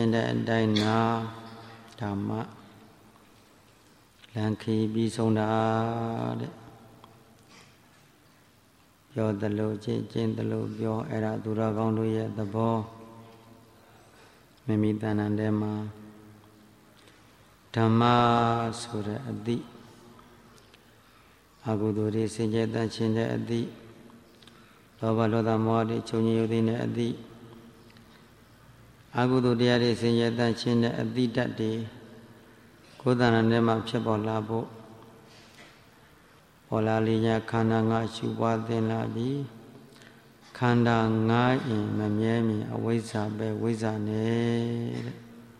င်တဲ့အတိုင်းနာဓမ္မလန်ခီပြီးဆုံးတာတဲ့ပြောသလိုကျင့်သလိုပြောအဲ့ဒါသူတော်ကောင်းတို့ရဲ့သဘောမိမိတဏ္ဍာထဲမှာဓမ္မဆိုတဲ့အသည့်အကုသိုလ်တွေစင်ကြယ်တတ်ခြင်းတဲ့အသည့်လောဘဒေါသမောဟတွေချုပ်ငြိမ်ယူသိတဲ့အသည့်အကုသိုလ်တရားတွေစင်ကြယ်တတ်ခြင်းတဲ့အသည့်တတ်တွေကိုယ်တဏ္ဍာထဲမှာဖြစ်ပေါ်လာဖို့ပေါ်လာလေးညာခန္ဓာငါရှုပွားသင်လာပြီးခန္ဓာငါရင်မမြဲမြင်အဝိဇ္ဇာပဲဝိဇ္ဇာနဲ့တဲ့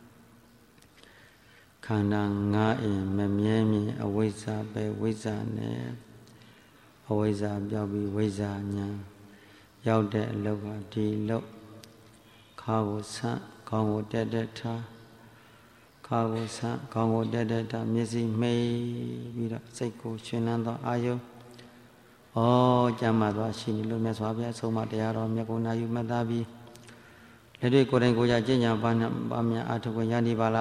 ခန္ဓာငါရင်မမြဲမြင်အဝိဇ္ဇာပဲဝိဇ္ဇာနဲ့အဝိဇ္ဇာပြောက်ပြီးဝိဇ္ဇာညာရောက်တဲ့အလုပ်ကဒီလုပ်ခါကိုဆန့်ခေါင်းကိုတက်တက်ထားခါကိုဆန့်ခေါင်းကိုတက်တက်ထားမျက်စိမှိတ်ပြီးတော့စိတ်ကိုရှင်လန်းသောအာယုကျမ်းမာသွားရှိနေလို့မြတ်စွာဘုရားဆုံးမတရားတော်မြတ်ကုဏယူမှတ်သားပြီးလက်တွေကိုယ်တိုင်ကိုယ်ကြကျင့်ကြံပါများအာထုခွင့်ရနေပါ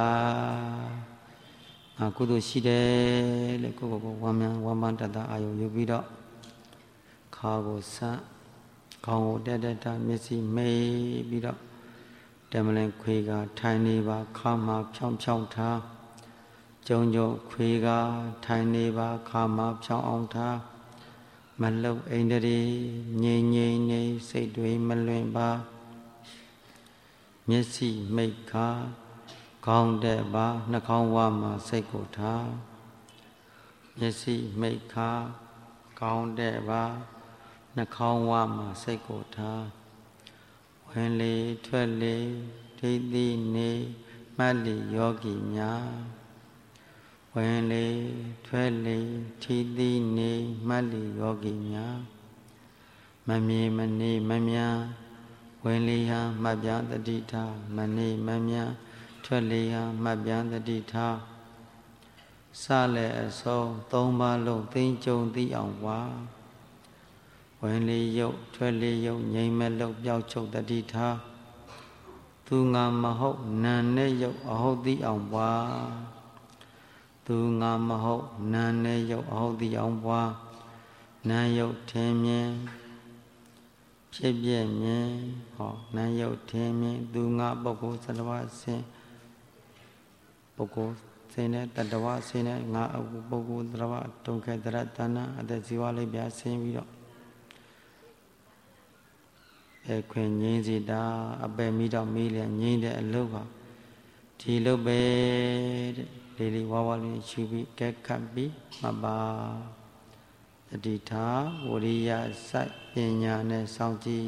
လားကုသိုလ်ရှိတယ်လို့ကိုဝမ်းပန်းတတ်တာအာယုယူပြီးတော့ခါကိုဆန့်ခေါင်းကိုတက်တက်ထားမျက်စိမှိတ်ပြီးတော့တမလင်ခွေကထိုင်နေပါခါမှာဖြောင်းထားကြုံခွေကထိုင်နေပါခါမှာဖြောင်းအောင်ထားမလုတ်အိန္ဒြေငြိမ်နေစိတ်တွေမလွင်ပါမျက်စိမိတ်ခါခေါင်းတဲ့ပါနှာခေါင်းဝါမှာစိတ်ကိုထားမျက်စိမိတ်ခါခေါင်းတဲ့ပါနှာခေါင်းဝါမှာစိတ်ကိုထားဝင်လေထွက်လေဒိဋ္ဌိနေမှတ်လေယောဂီများဝင်လေထွက်လေထီတိနေမှတ်လေယောဂီများမမြင်မနေမမြန်ဝင်လေဟာမှတ်ပြန်တတိထားမနေမမြန်ထွက်လေဟာမှတ်ပြန်တတိထားစလည်းအစုံ၃ပါးလုံးသိကြုံသိအောင်ပါဝင်လေရုပ်ထွက်လေရုပ်ငြိမ်မဲ့လို့ပျောက်ချုပ်တတိထားသူငါမဟုတ်နာနဲ့ရုပ်အဟုတ်သိအောင်ပါသူငါမဟုတ်နာနဲ့ရုပ်အဟုတ်သိအောင်ပါနာရုပ်ထင်မြင်ဖြစ်ပြမြင်နာရုပ်ထင်မြင်သူငါပုဂ္ဂိုလ်သတ္တဝါဆင်းပုဂ္ဂိုလ်ဆင်းတဲ့တတ္တဝါဆင်းတဲ့ငါအပုဂ္ဂိုလ်သတ္တဝါဒုက္ခတရတဏအတ္တဇီဝလေးပြဆင်းပြီးတော့ခွင်ငြိမ်းစီတာအပယ်မိတော့မေးလျက်ငြိမ်းတဲ့အလုပ်ပါဒီလုပ်ပဲတဲ့လေးဝါလေးရှုပြီးကဲခတ်ပြီးမှတ်ပါတတိထားဝရိယစိုက်ပညာနဲ့စောင့်ကြည့်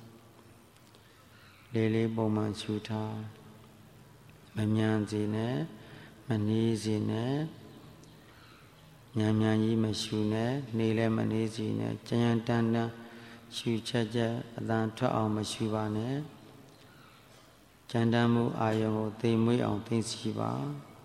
လေးပုံမှန်ရှုထားမမြန်စီနဲ့မနေစီနဲ့မြန်ကြီးမရှုနဲ့နေလည်းမနေစီနဲ့ကြံတန်းရှုချက်အတန်ထွက်အောင်မရှုပါနဲ့ကြံတမ်းမှုအာယုံကိုသိမွေးအောင်သိစီပါ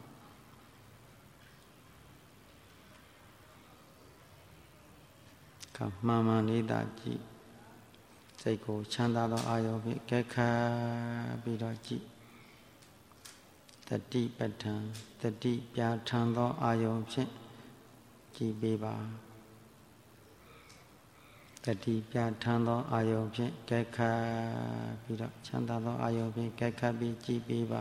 ကမှန်မှန်လေးသာကြည့်စိတ်ကိုချမ်းသာသောအာယုံဖြင့်ကဲခတ်ပြီးတော့ကြည့်တတိပဋ္ဌာန်တတိပြဋ္ဌာန်သောအာယုံဖြင့်ကြည့်ပေးပါတတိပြဋ္ဌာန်သောအာယုံဖြင့်ကဲခတ်ပြီးတော့ချမ်းသာသောအာယုံဖြင့်ကဲခတ်ပြီးကြည်ပေးပါ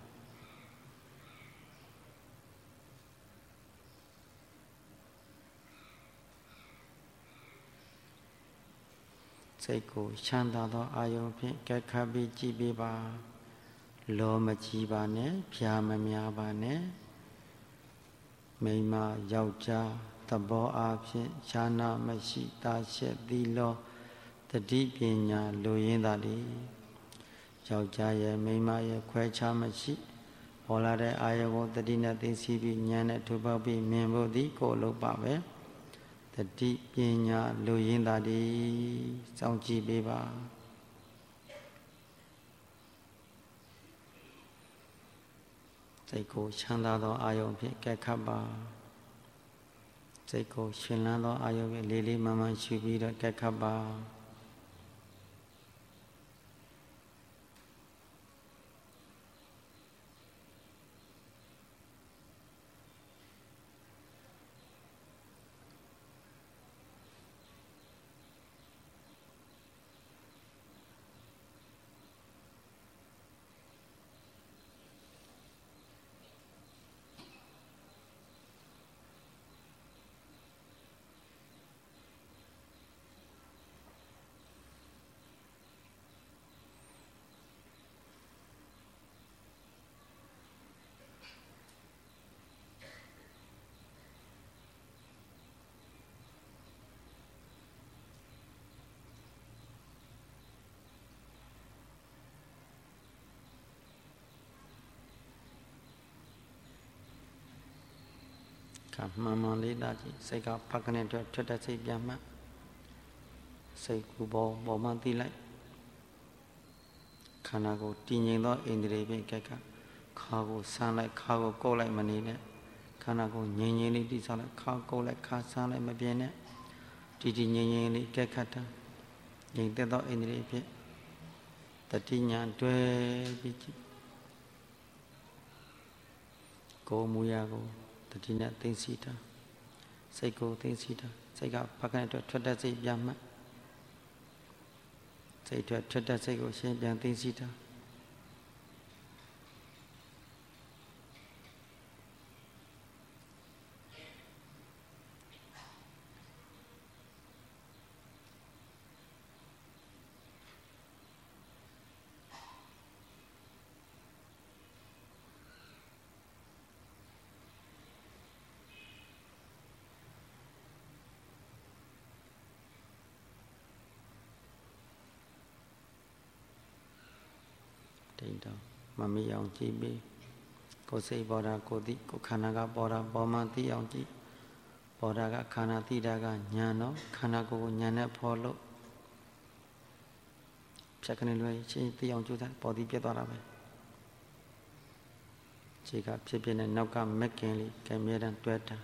စိတ်ကိုချမ်းသာသောအာယုံဖြင့်ကဲခတ်ပြီးကြည်ပေးပါလောမကြီးပါနဲ့ဖြာမများပါနဲ့မိန်းမယောက်ျားသဘောအားဖြင့်ဈာနာမရှိတာရှက်သီလောတတိပညာလိုရင်းသာလေယောက်ျားရဲ့မိန်းမရဲ့ခွဲခြားမရှိပေါ်လာတဲ့အာယုံကိုတတိနဲ့သိသိပြီးဉာဏ်နဲ့ထူပေါက်ပြီးမြင်ဖို့ဒီကိုလို့ပါပဲတတိပညာလိုရင်းသာလေစောင့်ကြည့်ပေးပါစိတ်ကိုချမ်းသာသောအာယုံဖြင့်ကဲခတ်ပါစိတ်ကိုရှင်လန်းသောအာယုံဖြင့်လေးမှန်မှန်ရှုပြီးတော့ကဲခတ်ပါခါမှန်မှန်လေးလာကြည့်စိတ်ကဖက်ကနေထွက်တဲ့စိတ်ပြန်မှစိတ်ကူပေါ်မှသိလိုက်ခန္ဓာကိုယ်တည်ငြိမ်သောဣန္ဒြေဖြင့်ကဲကခါကိုဆန်းလိုက်ခါကိုကုတ်လိုက်မနေနဲ့ခန္ဓာကိုယ်ငြိမ်ငြိမ်လေးတည်ဆောက်လိုက်ခါကုတ်လိုက်ခါဆန်းလိုက်မပြင်းနဲ့တည်ငြိမ်ငြိမ်လေးကဲခတ်တာငြိမ်သက်သောဣန္ဒြေဖြင့်တတိညာတွဲပြီးကြည့်ကိုယ်မူရာကိုတတိနဲ့သိသိတာစိတ်ကိုသိသိတာစိတ်ကဖက်ကနေထွက်တဲ့စိတ်ပြန်မှစိတ်ထွက်တဲ့စိတ်ကိုရှင်းပြန်သိသိတာတိတ်တော့မမေ့အောင်ကြည့်ပြီးကိုယ်စိတ်ပေါ်တာကိုယ်သိကိုယ်ခန္ဓာကပေါ်တာပေါ်မှသိအောင်ကြည့်ပေါ်တာကခန္ဓာသိတာကညာတော့ခန္ဓာကိုယ်ကိုညာနဲ့ဖော်လို့ဖြတ်ကနေလွယ်ချင်းသိအောင်ကြိုးစားပေါ်သည်ပြတ်သွားတာပဲခြေကဖြစ်ဖြစ်နဲ့နောက်ကမက်ကင်လေးကဲမြဲတမ်းတွဲတာ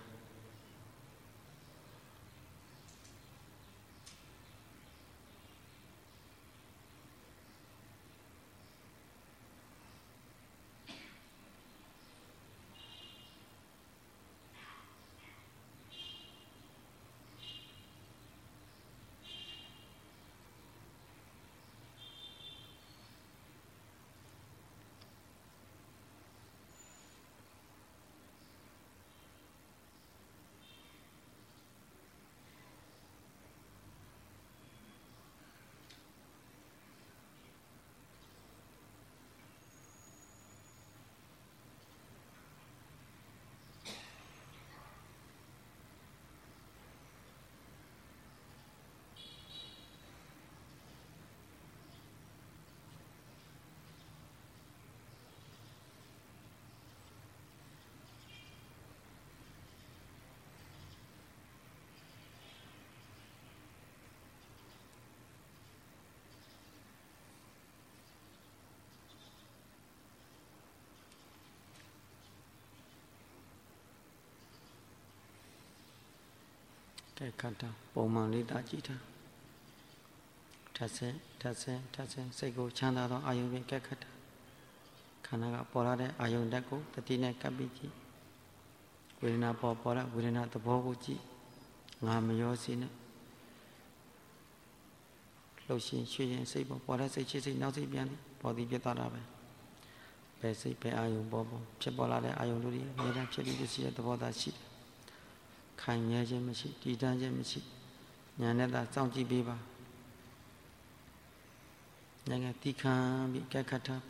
ကဲခတ်တာပုံမှန်လေးတာကြည့်တာထပ်ဆင်းစိတ်ကိုချမ်းသာသောအာယုံဖြင့်ကဲခတ်တာခန္ဓာကပေါ်လာတဲ့အာယုံဓာတ်ကိုတတိနဲ့ကပ်ပြီးကြည့်ဝေဒနာပေါ်လာဝေဒနာသဘောကိုကြည့်ငါမရောစီနဲ့လှုပ်ရှင်ရွှေရင်စိတ်ပေါ်တဲ့စိတ်ချစ်စိတ်နောက်စိတ်ပြန်ပေါ်သည်ပြတ်သွားတာပဲဘယ်စိတ်ဘယ်အာယုံပေါ်ဖြစ်ပေါ်လာတဲ့အာယုံတို့တွေအများအားဖြစ်ပြီးရှိတဲ့သဘောသာရှိတယ်ခိုင်မြဲခြင်းမရှိတည်တံ့ခြင်းမရှိညာနဲ့သာစောင့်ကြည့်ပေးပါညာကတိခံပြီးကဲခတ်ထား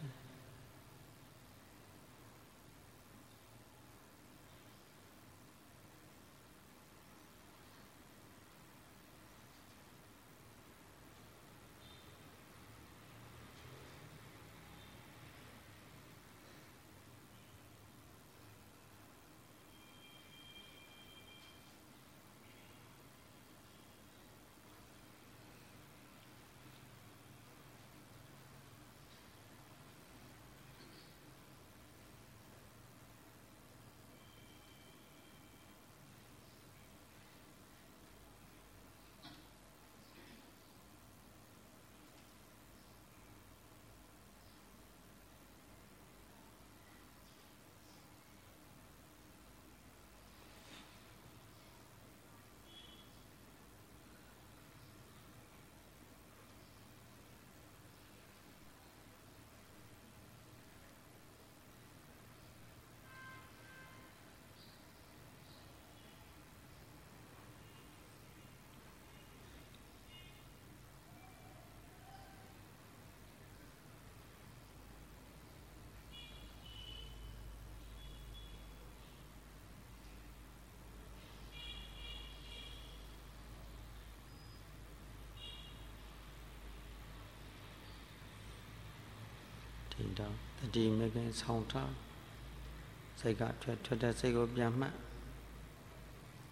တင်တော့တတိမကင်ဆောင်ထားစိတ်ကထွက်တဲ့စိတ်ကိုပြန်မှတ်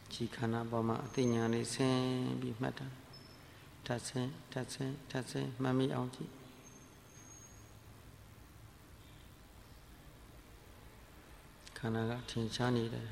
ကြည်ခန္ဓာပေါ်မှာအသိဉာဏ်လေးဆင်းပြီးမှတ်တာထပ်ဆင်းထပ်ဆင်းထပ်ဆင်းမှတ်မိအောင်ကြည့်ခန္ဓာကထင်ရှားနေတယ်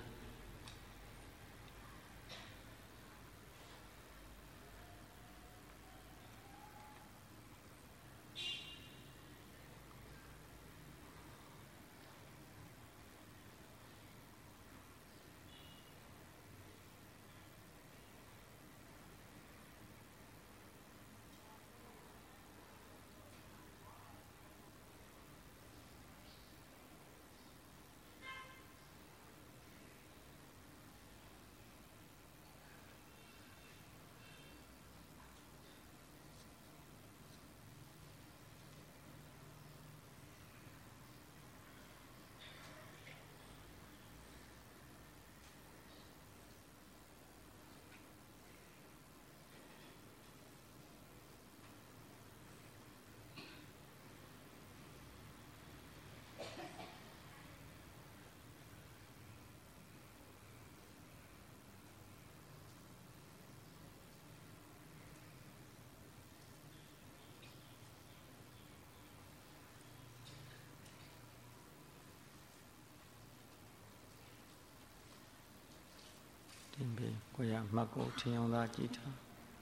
တင်ပြီးကိုရမှတ်ကိုထင်အောင်သာကြည့်ထား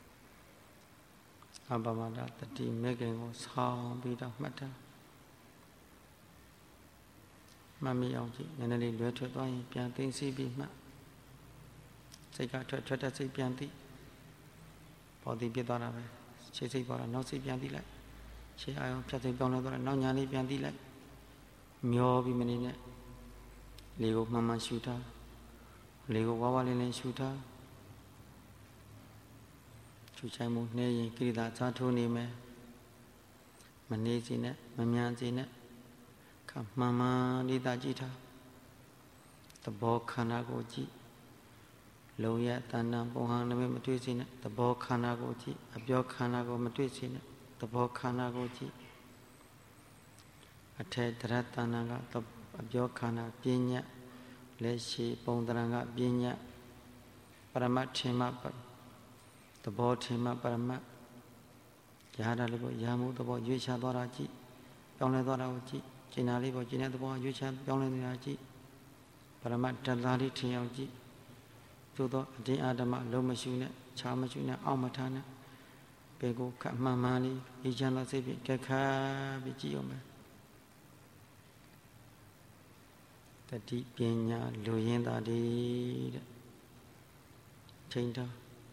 အပမဒတတိမေခင်ကိုဆောင်းပြီးတော့မှတ်ထားမှတ်မိအောင်ကြည့်နည်းနည်းလေးလွဲထွက်သွားရင်ပြန်သိသိပြီးမှတ်စိတ်ကထွက်တဲ့စိတ်ပြန်သိပေါ်သိပြသွားတာပဲခြေစိတ်ပေါ်တာနောက်စိတ်ပြန်သိလိုက်ခြေအာရုံဖြတ်စိတ်ပြောင်းလဲသွားတာနောက်ညာလေးပြန်သိလိုက်မျောပြီးမနေနဲ့လေကိုမှန်မှန်ရှုထားလေကိုဝါဝလေးလေးရှုထားရှုချိုင်းမှုနှဲရင်ကိရိတာသာထိုးနေမယ်မနေစီနဲ့မမြန်စီနဲ့ခမှန်မှန်လေးသာကြည့်ထားသဘောခန္ဓာကိုကြည့်လုံရတဏ္ဍပုံဟံနမိတ်မတွေ့စေနဲ့သဘောခန္ဓာကိုကြည့်အပြောခန္ဓာကိုမတွေ့စေနဲ့သဘောခန္ဓာကိုကြည့်အထေတရတဏ္ဍကအပြောခန္ဓာပညာလက်ရှိပုံတရံကပညာပရမတ်ထေမသဘောထေမပရမတ်ရဟတာလေးကိုရာမှုသဘောရွေးချသွားတာကြည့်ပြောင်းလဲသွားတာကိုကြည့်ကျင်နာလေးပေါ်ကျင်တဲ့သဘောရွေးချပြောင်းလဲနေတာကြည့်ပရမတ်တသားလေးထင်အောင်ကြည့်သို့သောအတင်းအာဓမ္မလုံးမရှုနဲ့ခြားမရှုနဲ့အောက်မထားနဲ့ဘေကိုခမှန်မှန်လေးအေးချမ်းသာစိတ်ဖြင့်ကဲခါပြီးကြည့်အောင်မယ်တတိပညာလူရင်းသာတည်းတဲ့ချိန်တာ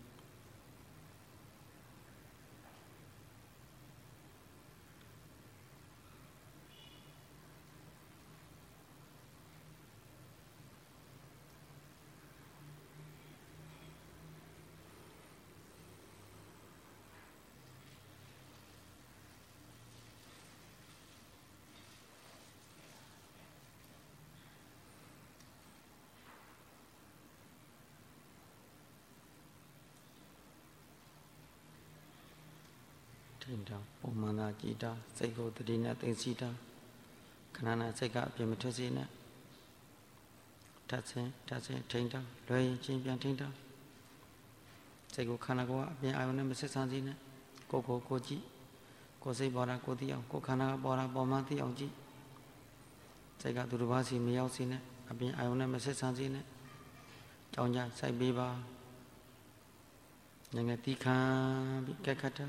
ပုံမှန်သာကြည်တာစိတ်ကိုတတိနဲ့သိသိတာခဏနဲ့စိတ်ကအပြင်းမထွက်စေနဲ့ထပ်ဆင်းထိန်တာလွယ်ရင်ချင်းပြန်ထိန်တာစိတ်ကိုခန္ဓာကိုယ်ကအပြင်းအာရုံနဲ့မဆက်ဆံစေနဲ့ကိုကြည့်ကိုစိတ်ပေါ်တာကိုသိအောင်ကိုခန္ဓာကပေါ်တာပေါ်မှသိအောင်ကြည့်စိတ်ကသူတစ်ပါးစီမရောက်စေနဲ့အပြင်းအာရုံနဲ့မဆက်ဆံစေနဲ့ကြောင်းကြစိုက်ပေးပါငငယ်တီးခံပြီးကက်ခတ်တာ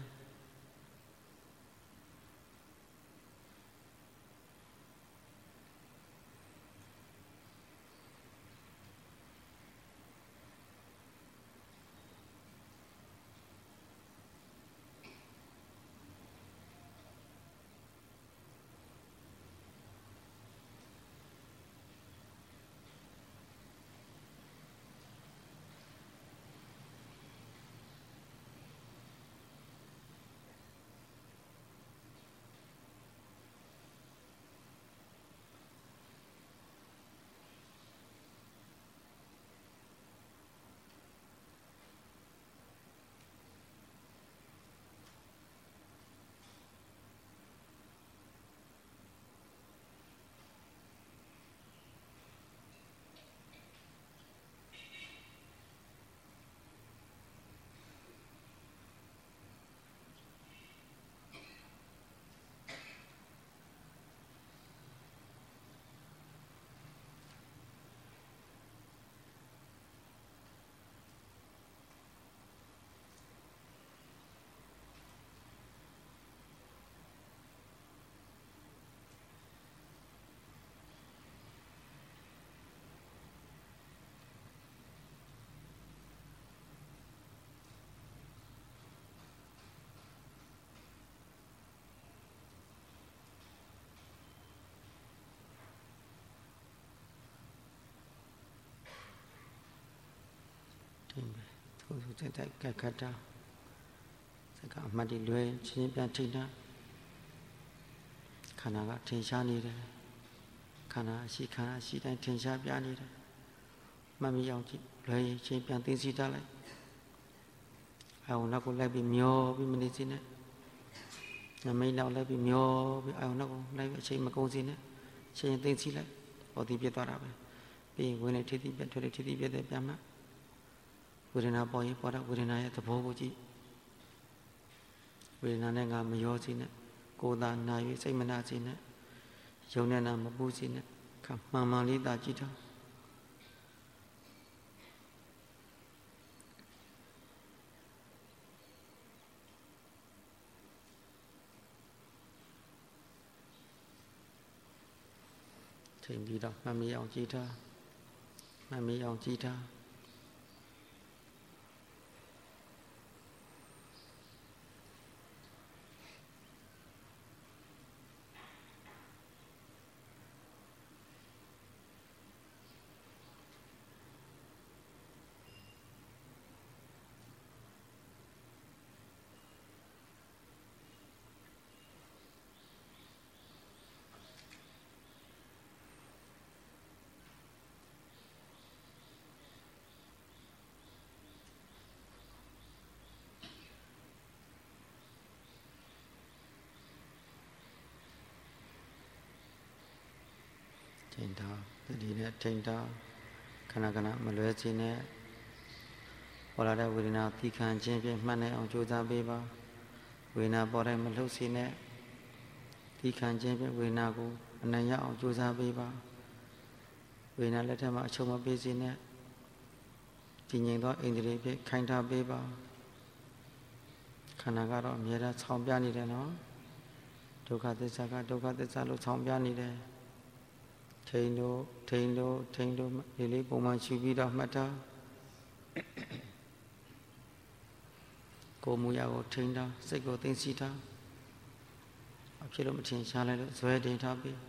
ကိုယ်စိတ်တိုက်ကခတ်တာစကအမှတ်တွေလွဲချင်းပြန်ထိတာခန္ဓာကထင်ရှားနေတယ်ခန္ဓာရှိတိုင်းထင်ရှားပြနေတယ်မှတ်မိအောင်ကြည့်လွဲချင်းပြန်သိသိတတ်လိုက်အာယုံနောက်ကိုလိုက်ပြီးမျောပြီးမနေစေနဲ့နမိတ်နောက်လိုက်ပြီးမျောပြီးအာယုံနောက်ကိုလိုက်ပြီးအချိန်မကုန်စေနဲ့ချိန်သိသိလိုက်ဟောဒီပြတ်သွားတာပဲပြီးရင်ဝင်လေထိတိပြတ်ထွက်လေထိတိပြတ်တဲ့ပြန်မှဝေဒနာပေါ်ရင်ပေါ်တာဝေဒနာရဲ့သဘောကိုကြည့်ဝေဒနာနဲ့ငါမရောစေနဲ့ကိုယ်သာနာ၍စိတ်မနာစေနဲ့ယုံနဲ့နာမပူစေနဲ့ခမှန်မှန်လေးသာကြည့်ထားချိန်ပြီးတော့မှတ်မိအောင်ကြည့်ထားမှတ်မိအောင်ကြည့်ထားထိန်ထားတတိနဲ့ထိန်ထားခဏခဏမလွဲစေနဲ့ပေါ်လာတဲ့ဝေဒနာသီခံခြင်းဖြင့်မှတ်နိုင်အောင်ကြိုးစားပေးပါဝေဒနာပေါ်တိုင်းမလှုပ်စေနဲ့သီခံခြင်းဖြင့်ဝေဒနာကိုအနံ့ရအောင်ကြိုးစားပေးပါဝေဒနာလက်ထက်မှာအချုပ်မပေးစေနဲ့တည်ငြိမ်သောအိန္ဒြေဖြင့်ခိုင်ထားပေးပါခန္ဓာကတော့အမြဲတမ်းဆောင်းပြနေတယ်နော်ဒုက္ခသစ္စာကဒုက္ခသစ္စာလို့ဆောင်းပြနေတယ်ထိန်တို့လေးပုံမှန်ရှုပြီးတော့မှတ်ထားကိုယ်မူရကိုထိန်ထားစိတ်ကိုသိသိထားအဖြစ်လို့မထင်ရှားလိုက်လို့ဇွဲတင်ထားပြီး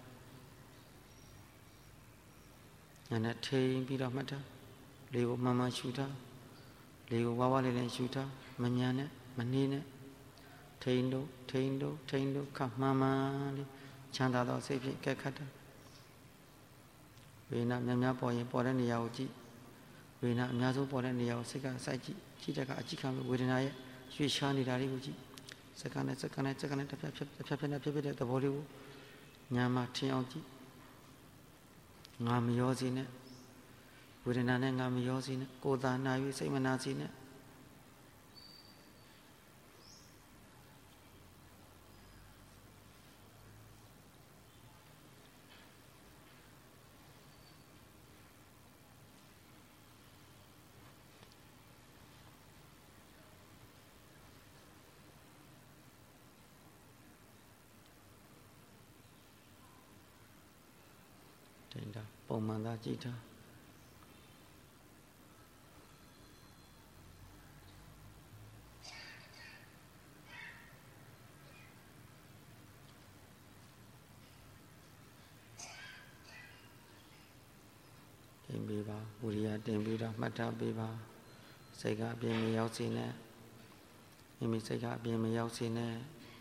ညာနဲ့ထိန်ပြီးတော့မှတ်ထားလေးကိုမှန်မှန်ရှုထားလေးကိုဝါးဝါးလေးနဲ့ရှုထားမညာနဲ့မနှေးနဲ့ထိန်တို့ခမှန်မှန်လေးချမ်းသာသောစိတ်ဖြင့်ကဲခတ်တာဝေဒနာများပေါ်ရင်ပေါ်တဲ့နေရာကိုကြည့်ဝေဒနာအများဆုံးပေါ်တဲ့နေရာကိုစိတ်ကစိုက်ကြည့်တဲ့အခါအကြည့်ခံပြီးဝေဒနာရဲ့ရွှေ့ရှားနေတာလေးကိုကြည့်စက္ကန့်နဲ့တစ်ဖြတ်ဖြစ်တဲ့သဘောလေးကိုညာမှာထင်အောင်ကြည့်ငါမရောစေနဲ့ဝေဒနာနဲ့ငါမရောစေနဲ့ကိုယ်သာနာ၍စိတ်မနာစေနဲ့ပုံမှန်သာကြည့်ထားတင်ပေးပါဝိရိယတင်ပြီးတော့မှတ်ထားပေးပါစိတ်ကအပြင်မရောက်စေနဲ့မိမိစိတ်ကအပြင်မရောက်စေနဲ့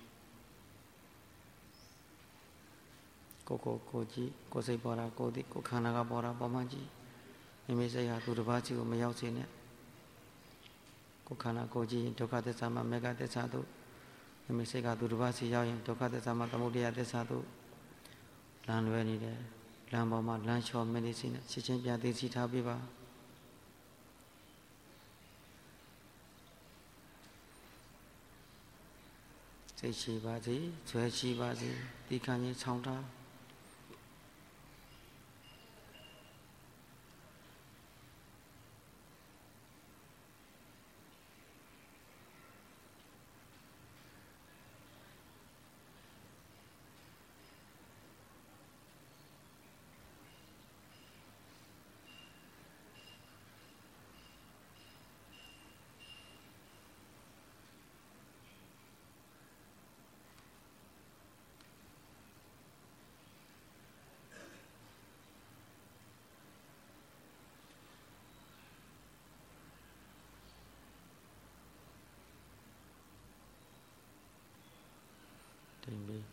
ကိုကြည့်ကိုစိတ်ပေါ်တာကိုသိကိုခန္ဓာကပေါ်တာပေါ်မှကြည့်မိမိစိတ်ဟာသူတစ်ပါးစီကိုမရောက်စေနဲ့ကိုခန္ဓာကိုကြည့်ဒုက္ခသစ္စာမှာမေဃသစ္စာတို့မိမိစိတ်ကသူတစ်ပါးစီရောက်ရင်ဒုက္ခသစ္စာမှာသမုဒယသစ္စာတို့လမ်းလွဲနေတယ်လမ်းပေါ်မှာလမ်းလျှော်မနေစေနဲ့ချက်ချင်းပြန်သိသိထားပေးပါစိတ်ရှိပါစေဇွဲရှိပါစေဒီခံရင်ဆောင်းထား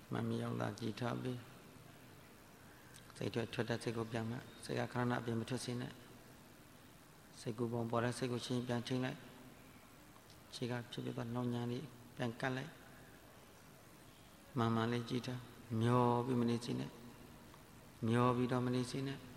မှန်မြောင်သာကြည်ထားပြီးစိတ်ထွက်တဲ့စိတ်ကိုပြန်မှစိတ်ကခဏအပြင်မထွက်စေနဲ့စိတ်ကူပုံပေါ်တဲ့စိတ်ကိုချင်းပြန်ထိန်းလိုက်ခြေကဖြစ်ဖြစ်သွားနှောင်းညာလေးပြန်ကတ်လိုက်မှန်မှန်လေးကြည်ထားမျောပြီးမနေစေနဲ့မျောပြီးတော့မနေစေနဲ့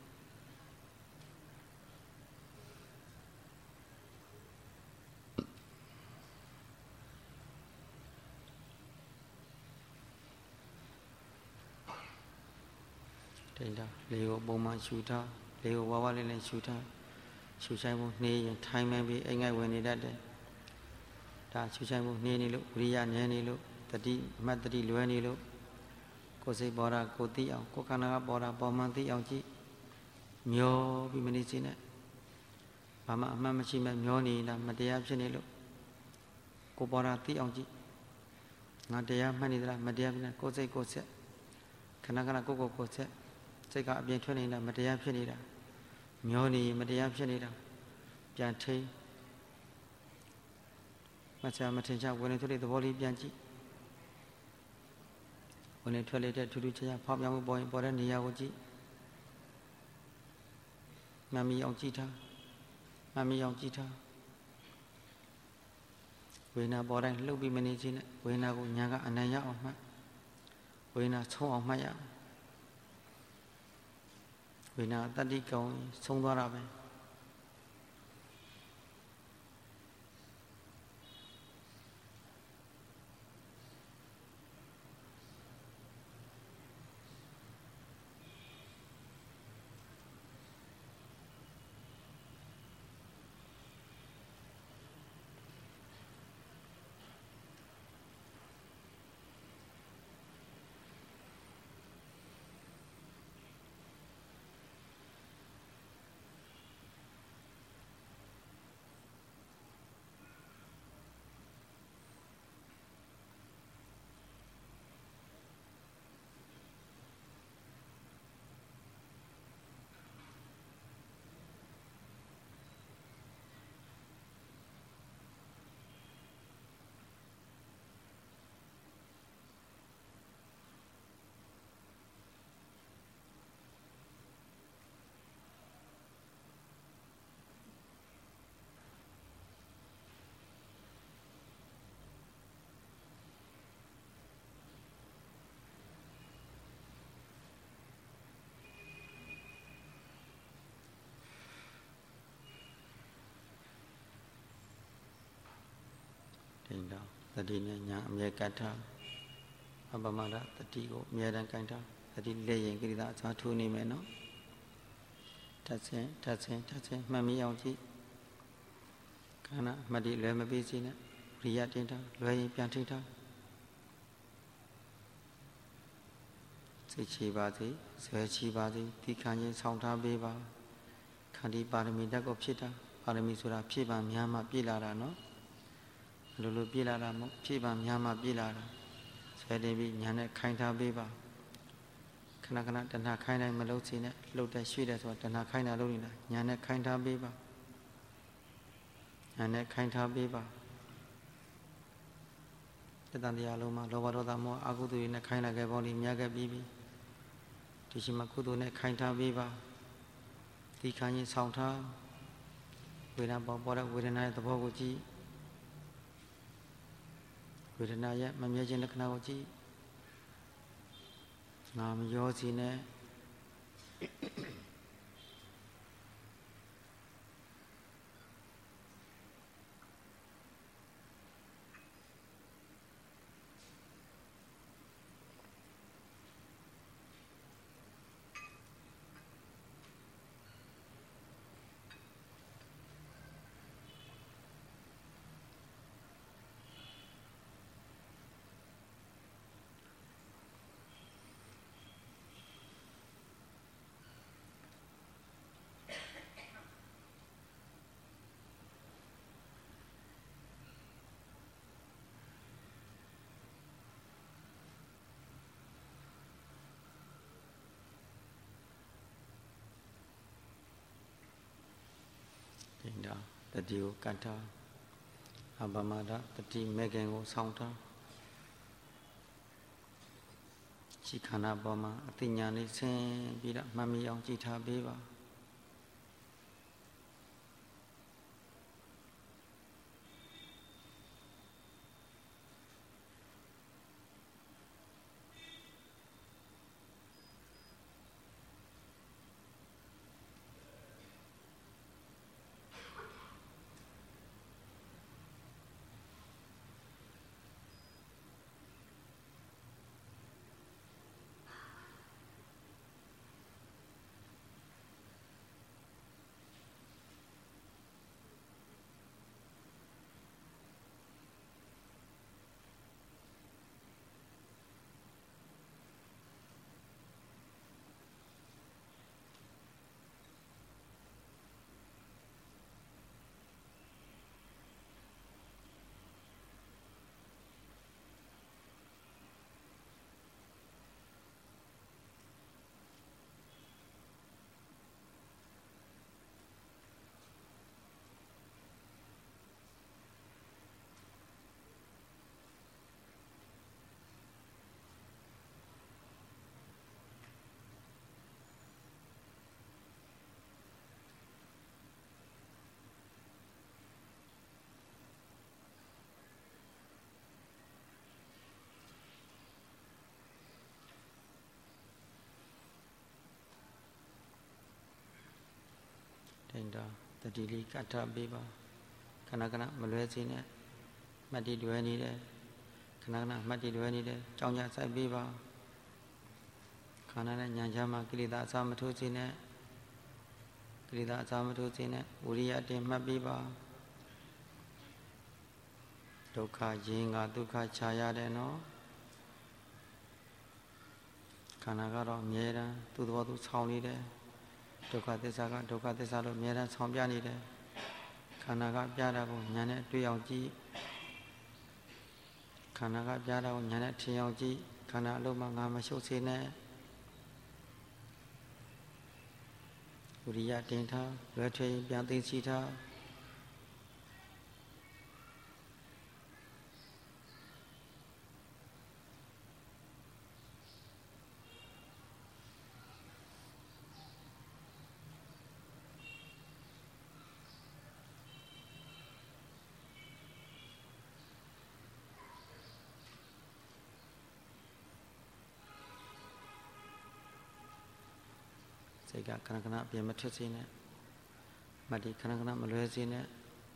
တိတ်တာလေကိုပုံမှန်ရှူထားလေကိုဝါဝလေးလေးရှူထားရှူဆိုင်မှုနှေးရင်ထိုင်မှန်ပြီးအိမ်ငိုက်ဝင်နေတတ်တယ်ဒါရှူဆိုင်မှုနှေးနေလို့ဝိရိယနည်းနေလို့တတိမတ်တတိလွယ်နေလို့ကိုယ်စိတ်ပေါ်တာကိုသိအောင်ကိုယ်ခန္ဓာကပေါ်တာပေါ်မှန်သိအောင်ကြည့်မျောပြီးမနေစေနဲ့ဘာမှအမှန်မရှိမဲ့မျောနေတာမတရားဖြစ်နေလို့ကိုယ်ပေါ်တာသိအောင်ကြည့်ငါတရားမှတ်နေသလားမတရားဖြစ်နေကိုယ်စိတ်ကိုယ်ဆက်ခဏခဏကိုယ်ဆက်စိတ်ကအပြင်ထွက်နေတာမတရားဖြစ်နေတာမျောနေမတရားဖြစ်နေတာပြန်ထိန်မချာမထင်ချဝင်နေထွက်တဲ့သဘောလေးပြန်ကြည့်ဝင်နေထွက်လေတဲ့ထူးထူးခြားခြားဖောက်ပြောင်းမှုပေါ်ရင်ပေါ်တဲ့နေရာကိုကြည့်မမီအောင်ကြည့်ထားမမီအောင်ကြည့်ထားဝေဒနာပေါ်တိုင်းလှုပ်ပြီးမနေခြင်းနဲ့ဝေဒနာကိုညာကအနံ့ရအောင်မှတ်ဝေဒနာဆုံးအောင်မှတ်ရအောင်ဝိနာတတိကောင်းဆုံးသွားတာပဲတိန်တော့တတိနဲ့ညာအမြဲကတ်ထားအပမဒတတိကိုအမြဲတမ်းကင်ထားတတိလက်ရင်ကိရိတာအစားထိုးနေမယ်နော်ထပ်ဆင်းမှတ်မိအောင်ကြည့်ခန္ဓာအမှတ်ဒီလွယ်မပေးစီနဲ့ဝိရိယတင်ထားလွယ်ရင်ပြန်ထိထားစိတ်ချပါစေဇွဲချပါစေဒီခံရင်ဆောင်ထားပေးပါခန္တီပါရမီတက်ကိုဖြစ်တာပါရမီဆိုတာဖြည့်ပါများမှပြည့်လာတာနော်လိုပြည့်လာတာမဟုတ်ဖြည့်ပါများမှပြည့်လာတာဆွဲတင်ပြီးညာနဲ့ခိုင်းထားပေးပါခဏခဏတဏှာခိုင်းတိုင်းမလုံးစီနဲ့လှုပ်တဲ့ရွှေ့တဲ့ဆိုတာတဏှာခိုင်းတာလုံးနေတာညာနဲ့ခိုင်းထားပေးပါညာနဲ့ခိုင်းထားပေးပါတတန်တရားလုံးမှာလောဘဒေါသမောဟအကုသိုလ်တွေနဲ့ခိုင်းလာခဲ့ပေါင်းဒီမြတ်ခဲ့ပြီးပြီဒီရှိမှကုသိုလ်နဲ့ခိုင်းထားပေးပါဒီခံရင်ဆောင်ထားဝေဒနာပေါ်တဲ့ဝေဒနာရဲ့သဘောကိုကြည့်ဝေဒနာရဲ့မမြဲခြင်းလက္ခဏာကိုကြည့်ငါမရောစီနဲ့တိန်တာတတိကိုကတ်ထားအပမဒတတိမေခင်ကိုဆောင်းထားကြည်ခန္ဓာပေါ်မှာအသိဉာဏ်လေးဆင်းပြီးတော့မှတ်မိအောင်ကြည်ထားပေးပါတိန်တာတတိလေးကတ်ထပေးပါခဏခဏမလွဲစေနဲ့မှတ်တည်လွယ်နေတယ်ခဏခဏမှတ်တည်လွယ်နေတယ်ကြောင်းကြစိုက်ပေးပါခန္ဓာနဲ့ဉာဏ်ချမ်းမှာကိလေသာအစာမထိုးစေနဲ့ကိလေသာအစာမထိုးစေနဲ့ဝိရိယတင်မှတ်ပေးပါဒုက္ခရင်ကဒုက္ခခြာရတဲ့နော်ခန္ဓာကတော့အမြဲတမ်းသူ့သဘောသူဆောင်းနေတယ်ဒုက္ခသစ္စာကဒုက္ခသစ္စာလို့အမြဲတမ်းဆောင်ပြနေတယ်ခန္ဓာကပြတာကိုဉာဏ်နဲ့တွေ့အောင်ကြည့်ခန္ဓာကပြတာကိုဉာဏ်နဲ့ထင်အောင်ကြည့်ခန္ဓာအလုံးမှာငါမရှုပ်စေနဲ့ဝိရိယတင်ထားလွယ်ထွေပြန်သိသိထားစိတ်ကခဏခဏပြင်မထွက်စေနဲ့မတ္တိခဏခဏမလွဲစေနဲ့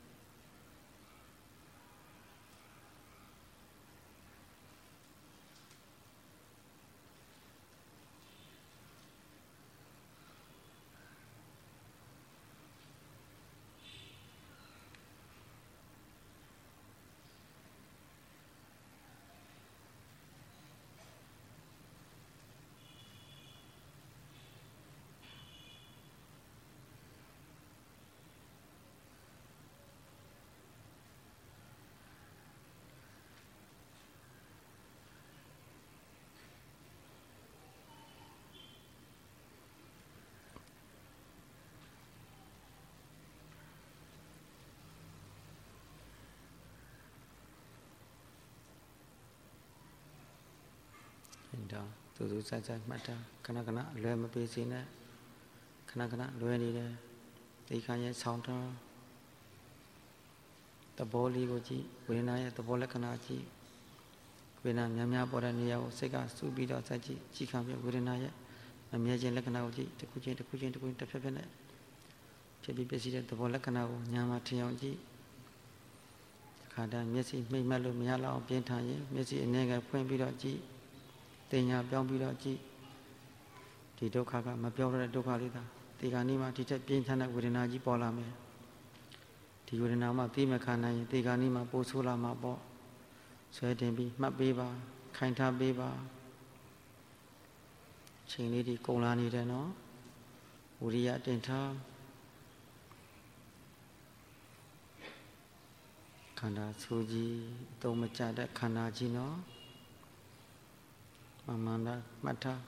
တော့သူသူစိုက်စိုက်မှတ်တာခဏခဏလွယ်မပေးစေနဲ့ခဏခဏလွယ်နေတယ်ဒီခါရဲ့ဆောင်းထားသဘောလေးကိုကြည့်ဝေဒနာရဲ့သဘောလက္ခဏာကြည့်ဝေဒနာများများပေါ်တဲ့နေရာကိုစိတ်ကစူးပြီးတော့စိုက်ကြည့်ကြည့်ခံပြဝေဒနာရဲ့အမြဲခြင်းလက္ခဏာကိုကြည့်တစ်ခုချင်းတစ်ခုချင်းတစ်ခုချင်းတစ်ဖက်ဖက်နဲ့ဖြစ်ပြီးပြည့်စည်တဲ့သဘောလက္ခဏာကိုညာမှာထင်အောင်ကြည့်ခါတိုင်းမျက်စိမှိတ်မှတ်လို့မရလောက်အောင်ပြင်းထန်ရင်မျက်စိအမြဲကဖွင့်ပြီးတော့ကြည့်တင်ညာပြောင်းပြီးတော့ကြည့်ဒီဒုက္ခကမပြောရတဲ့ဒုက္ခလေးသာဒီကနေ့မှဒီထက်ပြင်းထန်တဲ့ဝေဒနာကြီးပေါ်လာမယ်ဒီဝေဒနာမှသိမခံနိုင်ရင်ဒီကနေ့မှပို့ဆိုးလာမှာပေါ့ဆွဲတင်ပြီးမှတ်ပေးပါခိုင်ထားပေးပါချိန်လေးဒီကုန်လာနေတယ်နော်ဝိရိယတင်ထားခန္ဓာဆူကြီးအသုံးမကျတဲ့ခန္ဓာကြီးနော်မှန်မှန်မှတ်ထား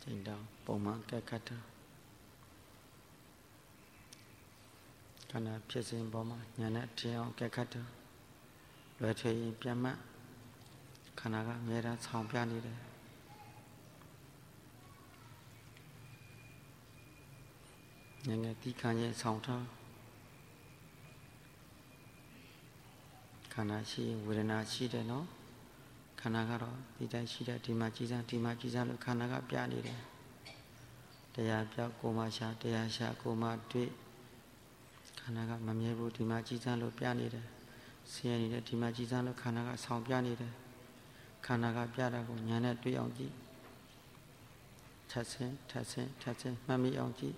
ချိန်တောင်ပုံမှန်ကဲခတ်တာခန္ဓာဖြစ်စဉ်ပေါ်မှာဉာဏ်နဲ့ထင်အောင်ကဲခတ်တာလွယ်ထွေရင်ပြတ်မှတ်ခန္ဓာကအမြဲတမ်းဆောင်ပြနေတယ်ဉာဏ်နဲ့တိခံရင်ဆောင်ထားခန္ဓာရှိရင်ဝေဒနာရှိတယ်နော်ခန္ဓာကတော့ဒီတိုင်းရှိတယ်ဒီမှာကြည်စမ်းဒီမှာကြည်စမ်းလို့ခန္ဓာကပြနေတယ်တရားပြောက်ကိုမှရှာတရားရှာကိုမှတွေ့ခန္ဓာကမမြဲဘူးဒီမှာကြည်စမ်းလို့ပြနေတယ်ဆင်းရဲနေတဲ့ဒီမှာကြည်စမ်းလို့ခန္ဓာကဆောင်ပြနေတယ်ခန္ဓာကပြတာကိုဉာဏ်နဲ့တွေ့အောင်ကြည့်ထပ်ဆင်းထပ်ဆင်းထပ်ဆင်းမှတ်မိအောင်ကြည့်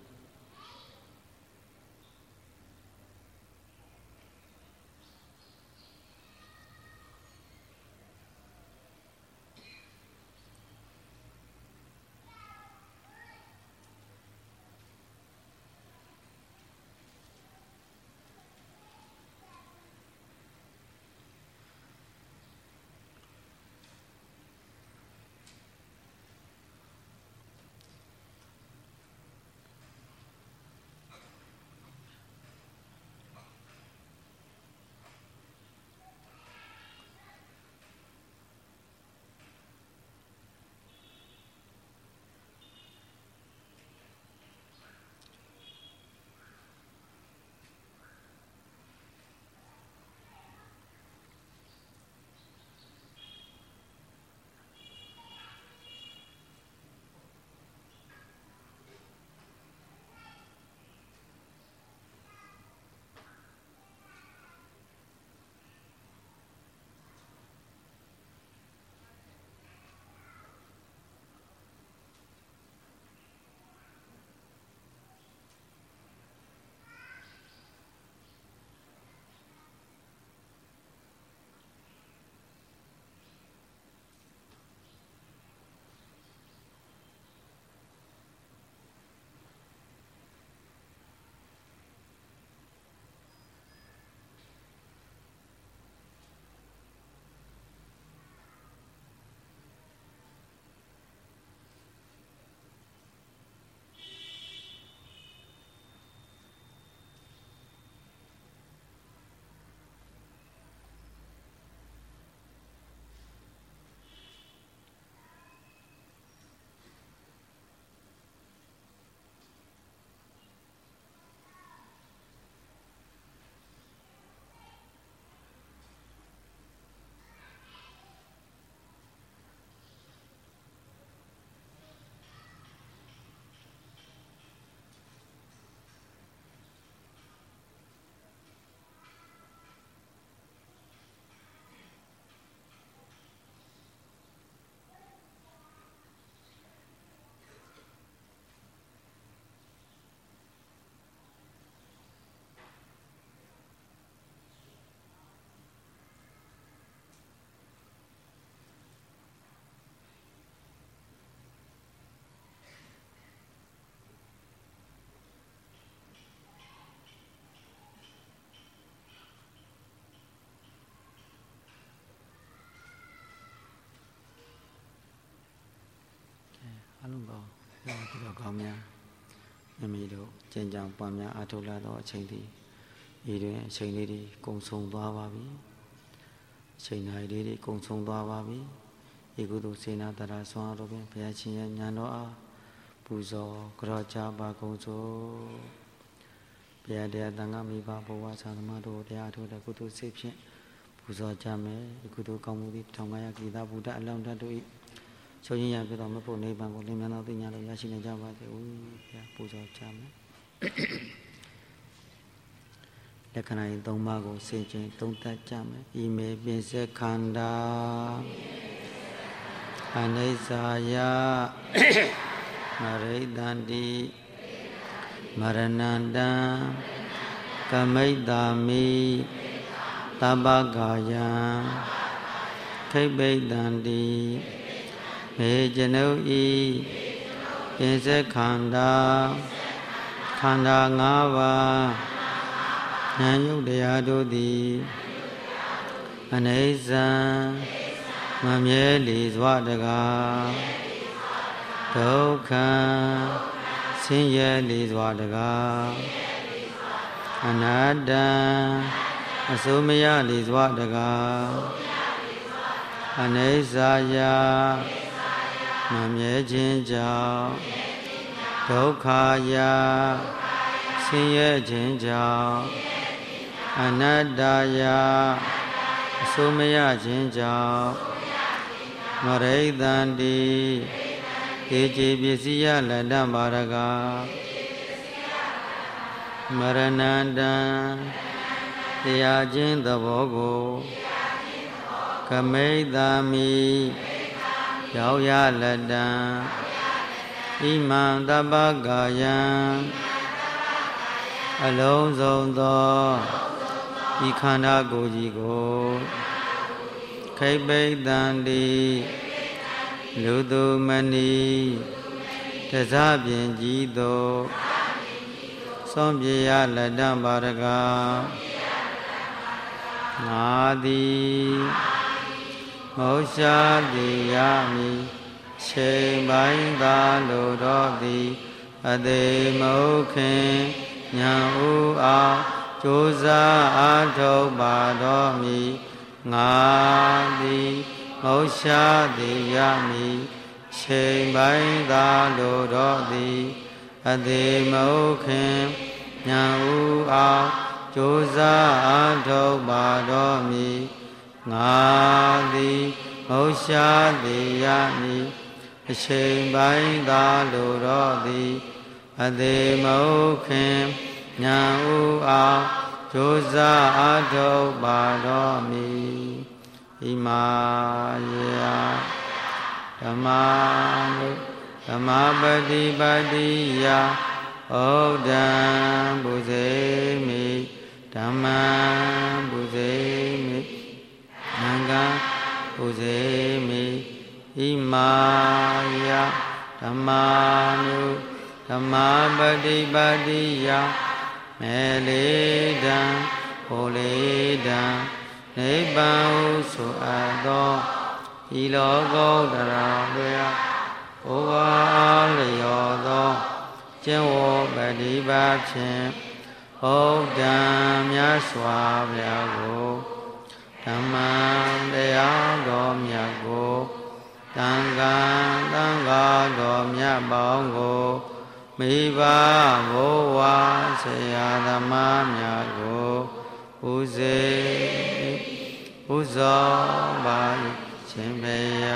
အလုံးပေါင်းဒီလိုကောင်းများမိမိတို့ကျင့်ကြံပွားများအားထုတ်လာသောအချိန်သည်ဤတွင်အချိန်လေးတွေကုန်ဆုံးသွားပါပြီအချိန်တိုင်းလေးတွေကုန်ဆုံးသွားပါပြီဤကုသိုလ်စေနာတရားဆွမ်းအားတို့ဖြင့်ဘုရားရှင်ရဲ့ဉာဏ်တော်အားပူဇော်ကြောကြပါကုန်စို့ဘုရားတရားသံဃာမိဘဘဝဆာသမားတို့တရားထုတ်တဲ့ကုသိုလ်စိတ်ဖြင့်ပူဇော်ကြမယ်ဤကုသိုလ်ကောင်းမှုသည်1500ကိသဗုဒ္ဓအလောင်းတတ်တို့၏ချုပ်ရင်းရပြတော်မဖို့နိဗ္ဗာန်ကိုလင်းမြန်သောသိညာလို့ရရှိနိုင်ကြပါစေ။ဘုရားပူဇော်ကြမယ်။လက္ခဏာရင်3ပါးကိုစင်ကြင်သုံးသပ်ကြမယ်။ဤမေပြင်စေခန္ဓာအနိစ္စယမရိတန္တိမရဏန္တံကမိတ္တာမိသဗ္ဗကာယံခိဗ္ဗိတန္တိမေကျွန်ုပ်ဤပြင်စေခန္ဓာခန္ဓာ5ပါးဉာဏ်ယုတ်တရားတို့သည်အနိစ္စမမြဲလီစွာတကားဒုက္ခံဆင်းရဲလေးစွာတကားအနတ္တအစိုးမရလေးစွာတကားအနိစ္စယမမြဲခြင်းကြောင့်ဒုက္ခယဆင်းရဲခြင်းကြောင့်အနတ္တယအစိုးမရခြင်းကြောင့်မရိတန္တိဒေချေပစ္စည်းယလတ္တပါရကမရဏန္တံတရားခြင်းသဘောကိုကမိတ္တမိရောက်ရလတ္တံဣမံတပ္ပကာယံအလုံးစုံသောဤခန္ဓာကိုယ်ကြီးကိုခိပိတ္တန္တိလူသူမဏီတစပြင်ကြီးသို့ဆုံးပြေရလတ္တပါရကငါသည်မောရှာတိယမိချိန်ပိုင်းသာလိုတော်သည်အသေးမဟုတ်ခင်ညာဥအောင်ကြိုးစားအားထုတ်ပါတော်မူငါသည်မောရှာတိယမိချိန်ပိုင်းသာလိုတော်သည်အသေးမဟုတ်ခင်ညာဥအောင်ကြိုးစားအားထုတ်ပါတော်မူငါသည်မောရှာတိယမိအချိန်ပိုင်းသာလိုတော်သည်အသေးမဟုတ်ခင်ညာဥအောင်ကြိုးစားအားထုတ်ပါတော်မူဣမာယဓမ္မာနုဓမ္မပฏิပတ်တိယဩဒံဘုဇေမိဓမ္မံဘုဇေမိသံဃံဘုဇေမိဣမာယဓမ္မာနုဓမ္မပฏิပတ်တိယမေလေတံဟောလေတံနိဗ္ဗာန်ဟုဆိုအပ်သောဤလောကုတ္တရာတွေဘဝအားလျော်သောကျင့်ဝတ်ပฏิပတ်ဖြင့်ဟုတ်တံမြတ်စွာဘုရားကိုဓမ္မံတရားတော်မြတ်ကိုသံဃာတော်မြတ်ပေါင်းကိုမိဘဘဝဆရာသမားများကိုဥစေဥဇောပါရှင်ပေယ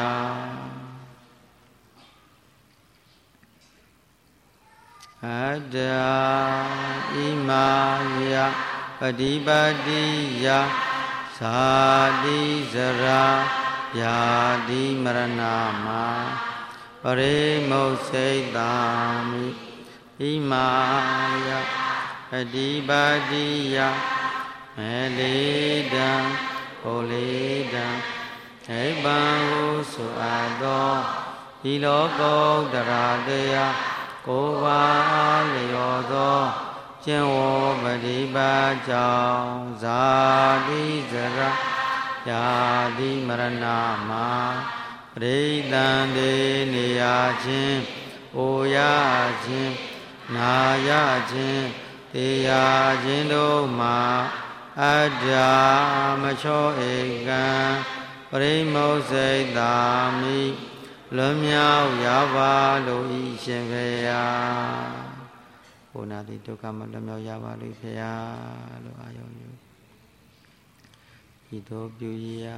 အတ္တဣမာယပฏิပတ်တိယဇာတိဇရာယာတိမရဏမာပရိမုစိတ်တာမိဣမာယပฏิပတ်တိယမေလေတံဟောလေတံနိဗ္ဗာန်ဟုဆိုအပ်သောဤလောကုတ္တရာတရားကိုယ်ပါလျော်သောကျင့်ဝတ်ပฏิပတ်ကြောင့်ဇာတိဇရာယာတိမရဏမှာပရိသန္တိနေရခြင်းအိုရခြင်းနာရခြင်းတေရခြင်းတို့မှာအတ္တမချောဧကံပရိမုစိတ်တာမိလွန်မြောက်ရပါလို့ဤရှင်ဖေယဘုနာတိဒုက္ခမလွန်မြောက်ရပါလို့ဖေယလို့အာယုံယူဤသို့ပြုရာ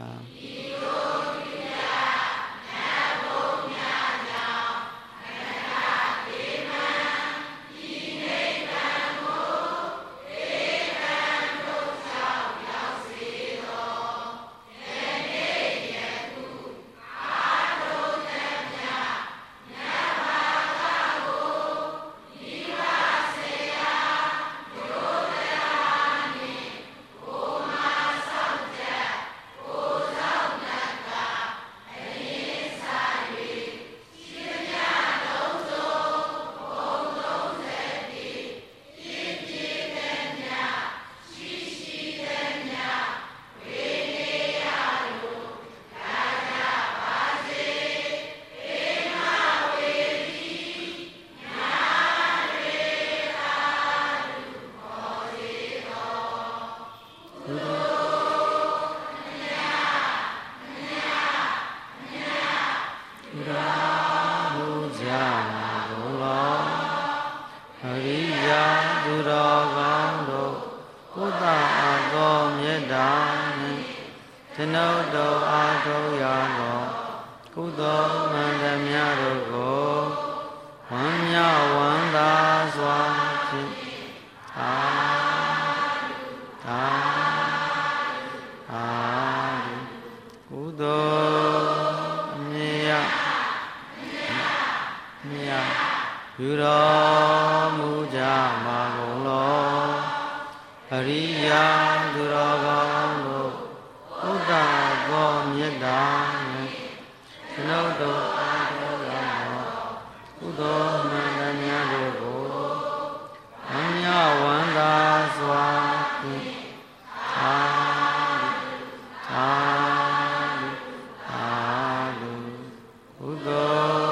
တော်အားထုတ်ရသောကုသိုလ်မှန်သမျှတို့ကိုဝမ်းမြောက်ဝမ်းသာစွာဖြင့်သာသာအာကုသိုလ်မြတ်ပြုတော်မူကြပါကုန်လောအရိယာသူတော်ကောင်းတို့ဘုဒ္ဓဘောမေတ္တာနဲ့ကျွန်ုပ်တို့အားထုတ်ရသောကုသိုလ်မှန်သမျှတို့ကိုဝမ်းမြောက်ဝမ်းသာစွာဖြင့်သာသာသာကုသိုလ်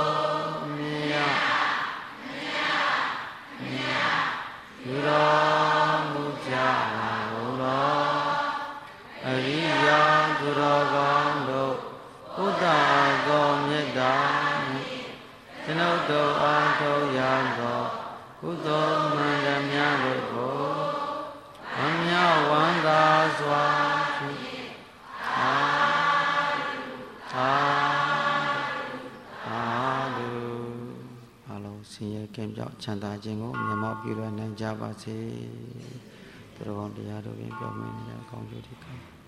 ပြုတော်မူကြပါကုန်လောအရိယာသူတော်ကောင်းတို့ဘုဒ္ဓဂောမေတ္တာနှင့်ကျွန်ုပ်တို့အားထုတ်ရသောကုသိုလ်မှန်သမျှတို့ကိုဝမ်းမြောက်ဝမ်းသာစွာဖြင့်သာသာဆင်းရဲကင်းပြောက်ချမ်းသာခြင်းကိုမြတ်မောက်ပြုရနိုင်ကြပါစေသူတော်ကောင်းတရားတို့ဖြင့်ပြောင်းလဲနေကြကောင်းကျိုးတွေ